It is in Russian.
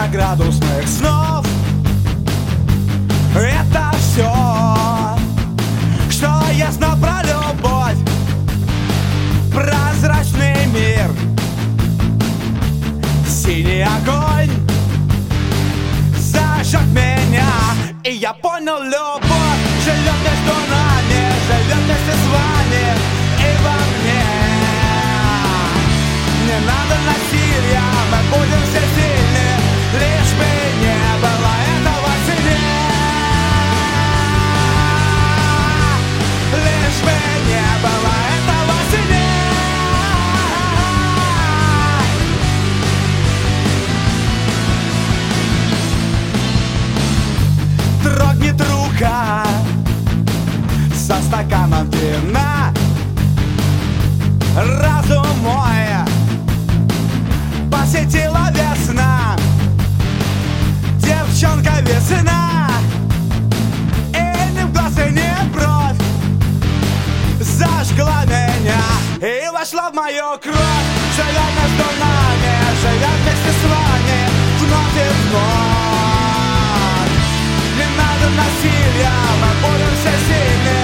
градусных снов. Это все, что ясно про любовь. Прозрачный мир, синий огонь зажег меня, и я понял, любовь живет между нами, живет вместе с вами и во мне. Не надо насилия, мы будем все сильны, лишь бы не было этого сильнее. Лишь бы не было этого сильнее. Дрогнет рука со стаканом вина. Разум мой посетила весна. Девчонка весна, и ни в глаз, и ни в бровь зажгла меня и вошла в мою кровь. Живет между нами, живет вместе с вами вновь и вновь. Не надо насилия, мы будем все сильны,